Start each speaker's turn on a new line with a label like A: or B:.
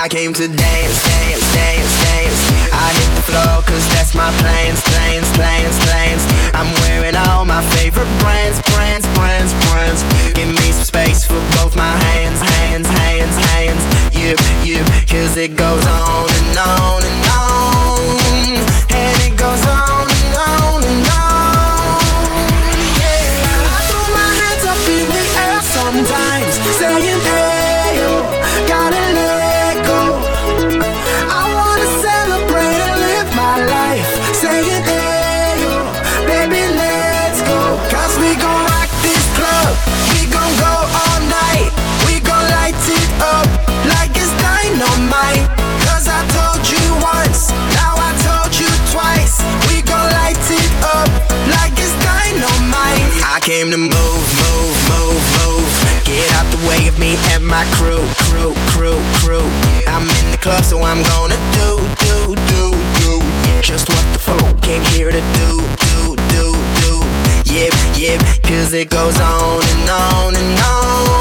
A: I came to dance, dance, dance, dance. I hit the floor cause that's my plans, plans, plans, plans. I'm wearing all my favorite brands, brands, brands, brands. Give me some space for both my hands, hands, hands, hands. You, cause it goes on and on and on. And it goes on and on and on. Yeah, I throw my hands up in the air sometimes, saying hey yo, gotta let go. I wanna celebrate and live my life, saying hey yo, baby let's go. Cause we gon' rock this club, we gon' go all night. We gon' light it up like it's dynamite. Cause I told you once, now I told you twice. We gon' light it up like it's dynamite. I came to move, move, move, move. Get out the way of me and my crew, crew, crew, crew. I'm in the club so I'm gonna do just what the folk came here to do. Yep, cause it goes on and on and on.